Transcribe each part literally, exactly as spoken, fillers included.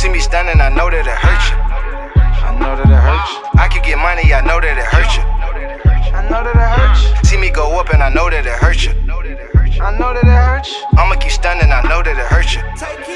see me stunning, I know that it hurt you. I know that it hurt you. I can get money, I know that it hurt you. I know that it hurt you. See me go up and I know that it hurt you. I know that it hurt you. I'ma keep stunning, I know that it hurt you.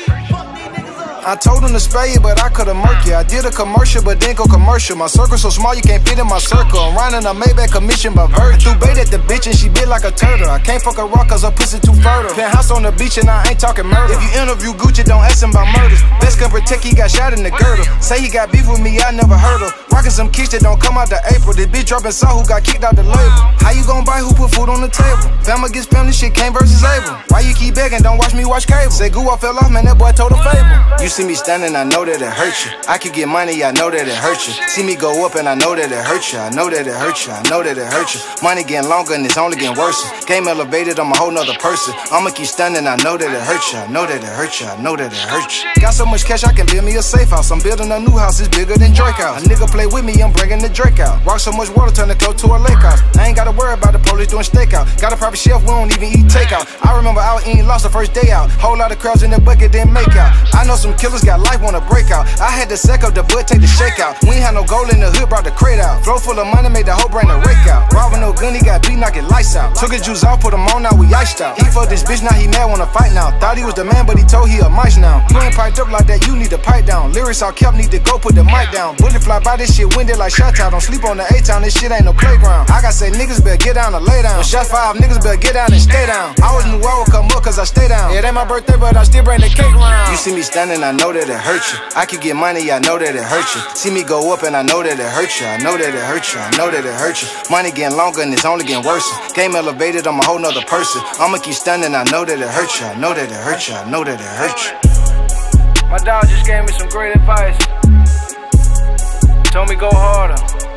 I told him to spare you, but I could've murked you. I did a commercial, but didn't go commercial. My circle so small, you can't fit in my circle. I'm riding a Maybach commission by virtue. Threw bait at the bitch and she bit like a turtle. I can't fuck a rock cause her pussy too fertile. Penthouse on the beach and I ain't talking murder. If you interview Gucci, don't ask him about murders. Best can protect, he got shot in the girdle. Say he got beef with me, I never heard of. Rockin' some kicks that don't come out to April. This bitch dropping Saw who got kicked out the label. How you gon' buy who put food on the table? Family gets family, shit came versus Abel. Why you keep begging, don't watch me watch cable? Say Goo, I fell off, man, that boy told a fable. You see me standing, I know that it hurt you. I could get money, I know that it hurt you. See me go up and I know that it hurt you. I know that it hurt you, I know that it hurt you. Money getting longer and it's only getting worse. Game elevated, I'm a whole nother person. I'ma keep stunning, I know that it hurt you. I know that it hurt you, I know that it hurt you. Got so much cash, I can build me a safe house. I'm building a new house, it's bigger than Drake house. A nigga play with me, I'm bringing the Drake out. Rock so much water, turn the clothes to a lake house. I ain't gotta worry about the police doing stakeout. Got a private chef, we don't even eat takeout. I remember I was eating lost the first day out. Whole lot of crowds in the bucket, didn't make out. I know some killers got life, wanna break out. I had to sack up the butt, take the shake out. We ain't had no gold in the hood, brought the crate out. Flow full of money, made the whole brain a rake out. Robbing no gun, he got beat, knocking lights out. Took his juice off, put him on, now we iced out. He fucked this bitch, now he mad, wanna fight now. Thought he was the man, but he told he a mice now. You ain't piped up like that, you need to pipe down. Lyrics all kept, need to go put the mic down. Bullet fly by, this shit winded like shot out. Don't sleep on the A-town, this shit ain't no playground. I gotta say niggas better get down or lay down. When shots five, niggas better get down and stay down. I always knew I would come up cause I stay down. It ain't my birthday, but I still bring the cake round. You see me standing, I know that it hurt you. I could get money, I know that it hurt you. See me go up and I know that it hurt you. I know that it hurt you, I know that it hurt you. Money getting longer and it's only getting worse. Game elevated, I'm a whole nother person. I'ma keep stunning, I know that it hurt you. I know that it hurt you, I know that it hurt you. My dog just gave me some great advice. Told me go harder.